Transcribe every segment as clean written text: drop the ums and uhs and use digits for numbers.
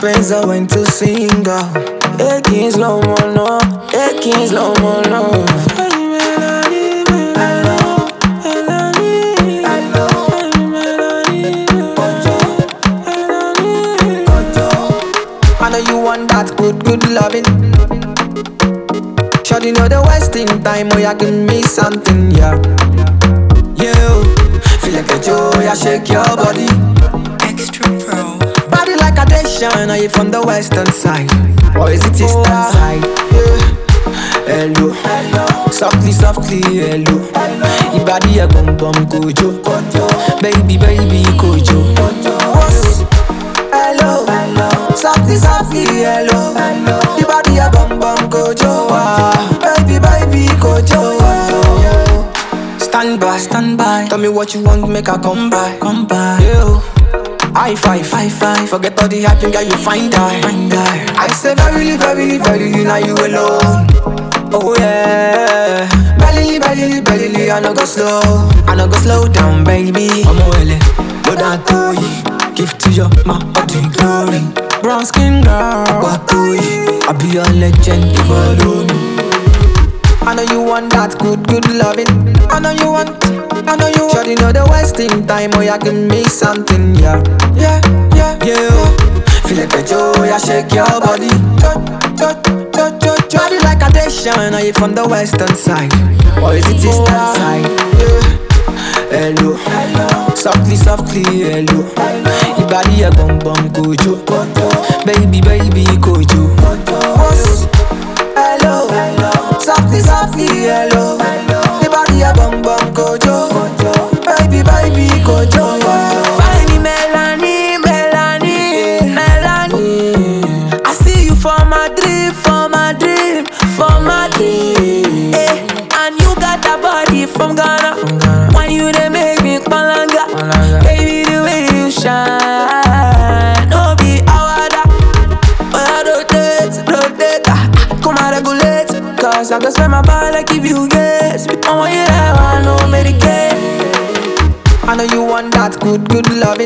Spencer went to sing out. Aching slow mo no, aching slow mo no. I know you want that good loving. Shawty know the wasting time, oh yeah, give me something, yeah. You feel like a joy, I shake your body. Extra Pro. Body like a Dacian, are you from the western side? Or is it eastern side? Yeah. Hello, softly, hello. Your body a bum bum kojo. Baby, kojo. Hello, softly, hello. Your body a bum bum kojo. Baby, kojo. Stand by. Tell me what you want, make I come by. Yeah. High five. Forget all the hype, girl, you find that. I say verily, now you alone. Oh yeah. Belly, I no go slow down, baby. I'm well, load that to you. Give to your body glory. Brown skin girl, what to you? I be a legend, you follow me. I know you want that good loving. I know you want. Shawty know the wasting time, oh yeah, give me something, yeah. Feel like a joy, I shake your body. Body like a Dacian, are you from the western side? Or is it eastern side? Yeah. Hello, softly, hello. Your body a bum bum kojo. Baby, kojo. Hello, softly, hello. Your body a bum bum kojo. Baby, kojo. Find me Melanie. I see you for my dream. And you got that body from Ghana. When you they make me palanga. Baby, the way you shine. No be awada. But I rotate. Come and regulate. Cause I can spend my body like if you guess. I want you there, I know Medicaid. I know you want that good loving.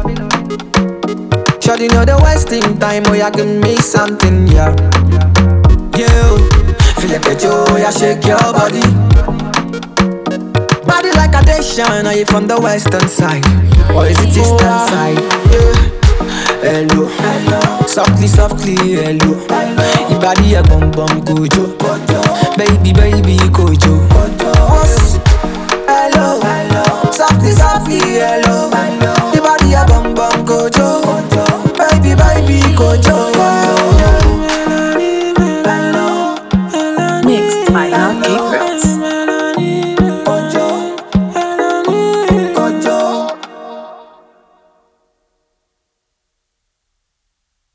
Shawty know the wasting time, oh yeah, give me something, yeah. You feel like a joy, I shake your body. Body like a Dacian, are you from the western side? Or is it eastern side? Yeah. Hello, softly, hello. Your body a bum bum kojo. Baby, kojo. Hello, softly, hello. Your body a bum bum kojo. Baby, kojo. Mixed by Gabriel.